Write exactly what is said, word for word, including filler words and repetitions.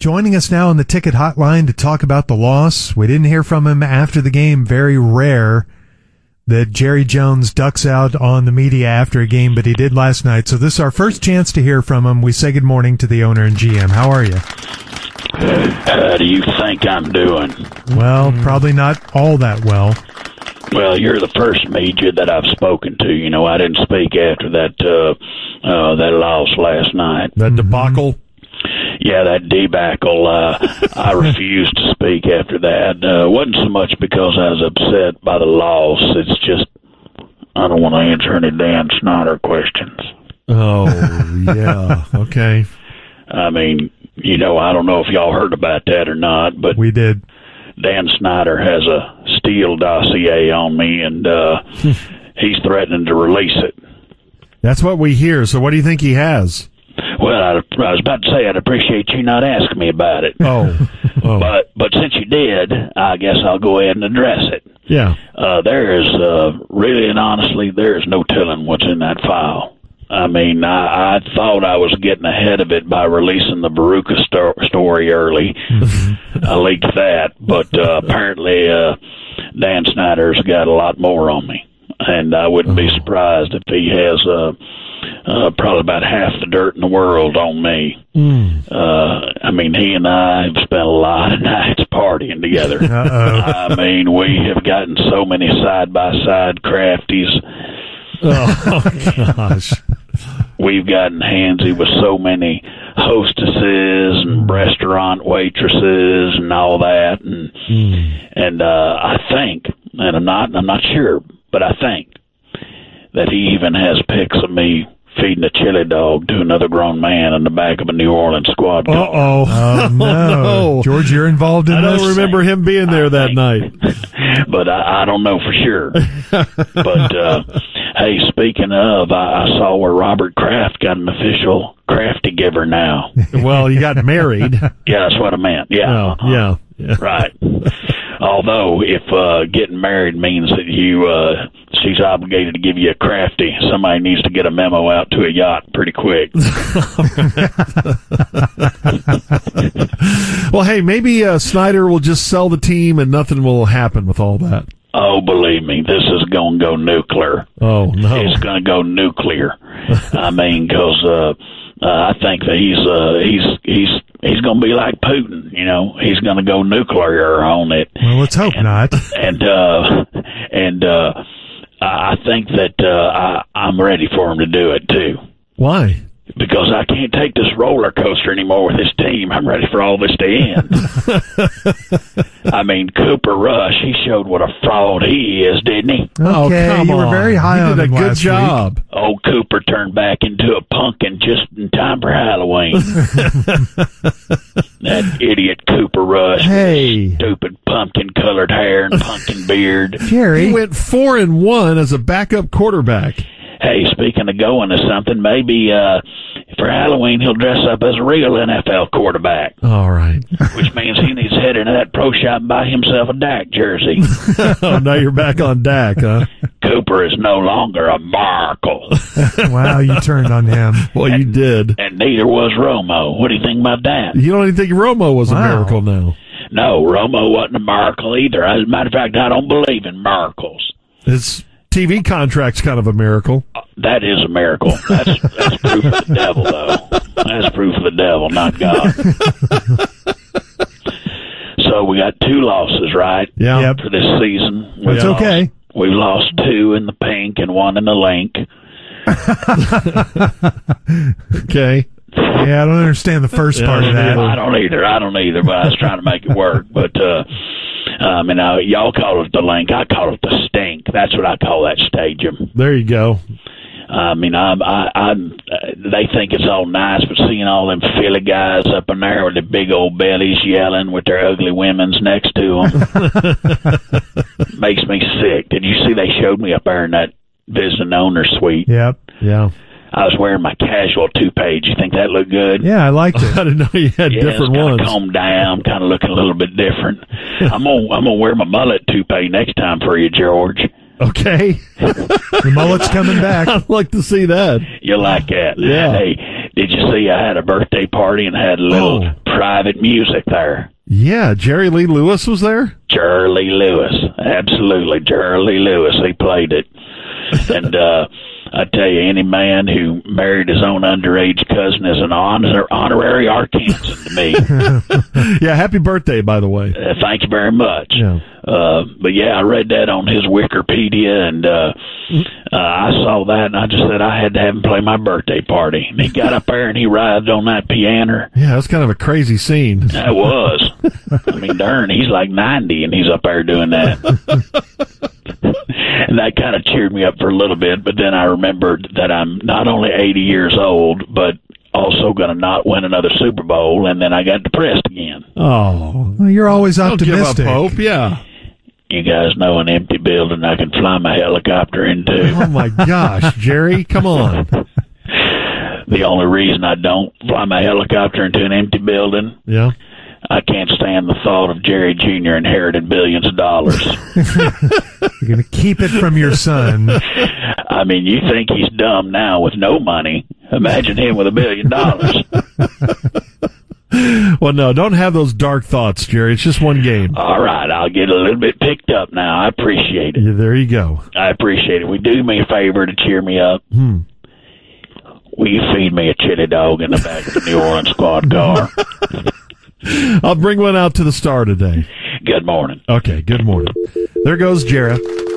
joining us now on the ticket hotline to talk about the loss. We didn't hear from him after the game. Very rare that Jerry Jones ducks out on the media after a game, but he did last night. So this is our first chance to hear from him. We say good morning to the owner and G M. How are you? How do you think I'm doing? Well, probably not all that well. Well, you're the first media that I've spoken to. You know, I didn't speak after that uh, uh, that loss last night. That debacle? Yeah, that debacle. Uh, I refused to speak after that. Uh, it wasn't so much because I was upset by the loss. It's just I don't want to answer any Dan Snyder questions. Oh, yeah. Okay. I mean, you know, I don't know if y'all heard about that or not, but we did. Dan Snyder has a Steele dossier on me, and uh, he's threatening to release it. That's what we hear. So what do you think he has? Well, I, I was about to say I'd appreciate you not asking me about it. Oh. oh. But but since you did, I guess I'll go ahead and address it. Yeah. Uh, there is, uh, really and honestly, there is no telling what's in that file. I mean, I, I thought I was getting ahead of it by releasing the Veruca sto- story early. Mm-hmm. I leaked that, but uh, apparently uh, Dan Snyder's got a lot more on me, and I wouldn't oh. be surprised if he has uh, uh, probably about half the dirt in the world on me. Mm. Uh, I mean, he and I have spent a lot of nights partying together. I mean, we have gotten so many side-by-side crafties. Oh, gosh. We've gotten handsy with so many hostesses and restaurant waitresses and all that, and mm. and uh, I think, and I'm not, I'm not sure, but I think that he even has pics of me feeding a chili dog to another grown man in the back of a New Orleans squad car. Uh-oh. Oh, no. no. George, you're involved in I this? I don't remember him being there I that think. night. But I, I don't know for sure. But, uh, hey, speaking of, I, I saw where Robert Kraft got an official Crafty giver now. Well, he got married. Yeah, that's what I meant. Yeah. Oh, yeah. yeah. Right. Although, if uh, getting married means that you, uh, she's obligated to give you a Crafty, somebody needs to get a memo out to a yacht pretty quick. Well, hey, maybe uh, Snyder will just sell the team and nothing will happen with all that. Oh, believe me, this is going to go nuclear. Oh, no. It's going to go nuclear. I mean, because uh, uh, I think that he's uh, he's he's he's going to be like Putin. You know, he's going to go nuclear on it. Well, let's hope and, not. And uh, and uh, I think that uh, I, I'm ready for him to do it too. Why? Because I can't take this roller coaster anymore with this team. I'm ready for all this to end. I mean, Cooper Rush, he showed what a fraud he is, didn't he? Oh, okay, come you were on. very high you on did him a good last job. week. Old Cooper turned back into a pumpkin just in time for Halloween. That idiot Cooper Rush. Hey. With stupid pumpkin-colored hair and pumpkin beard. Jerry. He went four and one as a backup quarterback. Hey, speaking of going to something, maybe uh, for Halloween he'll dress up as a real N F L quarterback. All right. Which means he needs to head into that pro shop and buy himself a Dak jersey. Oh, now you're back on Dak, huh? Cooper is no longer a Markle. Wow, you turned on him. Well, you did. And neither was Romo. What do you think about that? You don't even think Romo was Wow. a miracle now? No, Romo wasn't a miracle either. As a matter of fact, I don't believe in miracles. His T V contract's kind of a miracle. Uh, that is a miracle. That's, that's proof of the devil, though. That's proof of the devil, not God. So we got two losses, right? Yeah. Yep. For this season. That's lost, okay. We lost two in the pink and one in the link. Okay. Yeah, I don't understand the first Yeah, part of that. I don't either. I don't either, but I was trying to make it work. But, uh, um, and uh, y'all call it the link. I call it the stink. That's what I call that stadium. There you go. I mean, I'm, I, I'm, uh, they think it's all nice, but seeing all them Philly guys up in there with their big old bellies yelling with their ugly women's next to them makes me sick. Did you see they showed me up there in that visiting owner suite? Yep. Yeah. I was wearing my casual toupee. Do you think that looked good? Yeah, I liked it. I didn't know you had Yeah, different it's ones. kind of combed down, kind of looking a little bit different. I'm gonna, I'm gonna wear my mullet toupee next time for you, George. Okay. The mullet's coming back. I'd like to see that. You like that? Yeah. Hey, Did you see I had a birthday party and had a little Oh. private music there? Yeah, Jerry Lee Lewis was there? Jerry Lee Lewis. Absolutely. Jerry Lee Lewis. He played it. And uh, I tell you, any man who married his own underage cousin is an honor- honorary Arkansan to me. Yeah, happy birthday, by the way. Uh, thank you very much. Yeah. Uh, but yeah, I read that on his Wikipedia, and uh, uh, I saw that, and I just said I had to have him play my birthday party. And he got up there and he writhed on that piano. Yeah, that's kind of a crazy scene. That was. I mean, darn, he's like ninety, and he's up there doing that. And that kind of cheered me up for a little bit, but then I remembered that I'm not only eighty years old, but also going to not win another Super Bowl, and then I got depressed again. Oh, Well, you're always don't give up optimistic. hope. Yeah. You guys know an empty building I can fly my helicopter into. Oh my gosh, Jerry, come on. The only reason I don't fly my helicopter into an empty building, Yeah. I can't stand the thought of Jerry Junior inheriting billions of dollars. You're going to keep it from your son. I mean, you think he's dumb now with no money. Imagine him with a billion dollars. Well, no, don't have those dark thoughts, Jerry. It's just one game. All right, I'll get a little bit picked up now. I appreciate it. Yeah, there you go. I appreciate it. Will you do me a favor to cheer me up? Hmm. Will you feed me a chili dog in the back of the New Orleans squad car? I'll bring one out to the Star today. Good morning. Okay, good morning. There goes Jarrah.